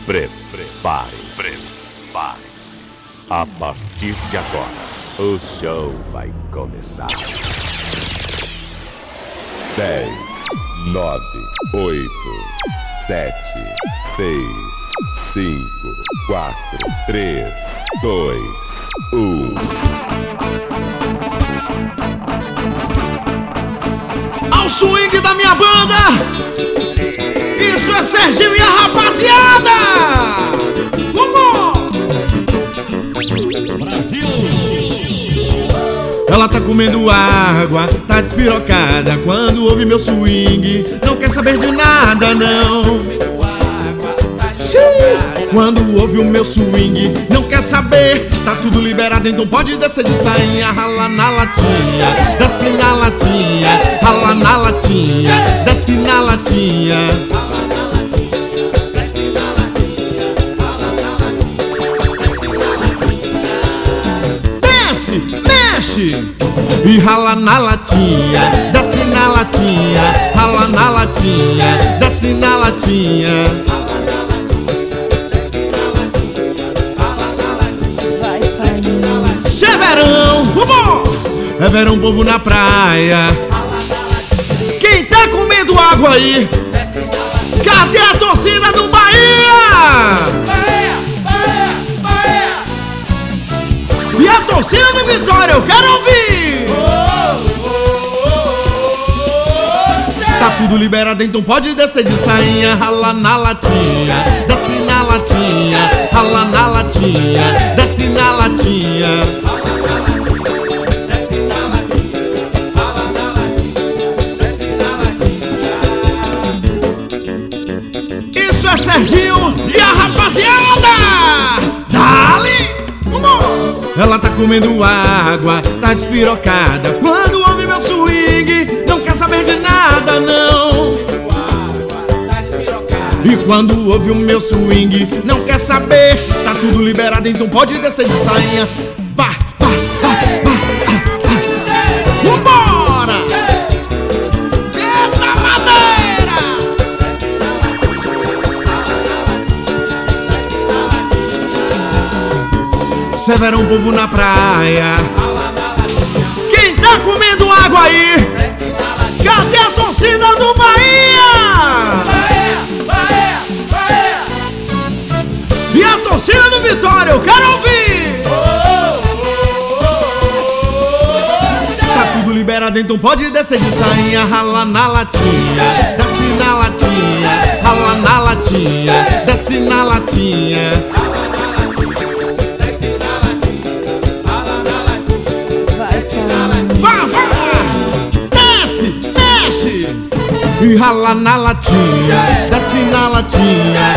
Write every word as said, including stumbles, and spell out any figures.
Prepare-se. Prepare-se. A partir de agora, o show vai começar. dez, nove, oito, sete, seis, cinco, quatro, três, dois, um. Ao swing da minha banda, isso é Serginho e a rapaziada. Vamos! Brasil! Ela tá comendo água, tá despirocada quando ouve meu swing. Não quer saber de nada, não. Quando ouve o meu swing, não quer saber. Tá tudo liberado, então pode descer de sainha. Rala na latinha, desce na latinha. Rala na latinha, desce na latinha. Desce, mexe e rala na latinha, desce na latinha. Rala na latinha, desce na latinha. É verão, vamos! É verão, povo na praia. Quem tá comendo água aí? Cadê a torcida do Bahia? Bahia, Bahia, Bahia. E a torcida do Vitória, eu quero ouvir! Tá tudo liberado, então pode descer de sainha. Rala na latinha, desce na latinha. Rala na latinha, desce na latinha. Isso é Serginho e a rapaziada! Dali! Vamos! Ela tá comendo água, tá despirocada quando ouve meu swing. Não quer saber de nada, não. E quando ouve o meu swing, não quer saber. Tá tudo liberado, então pode descer de sainha. Vá, vá, vá, vá, vá. Vambora! Eita madeira! Cê é verão, povo na praia. Quem tá comendo água aí? Cadê a torcida do Bahia? E a torcida do Vitória, eu quero ouvir! Tá tudo liberado, então pode descer de sainha. Rala na latinha, desce na latinha. Rala na latinha, desce na latinha. Vá, vá! Desce, mexe! E rala na latinha, desce na latinha.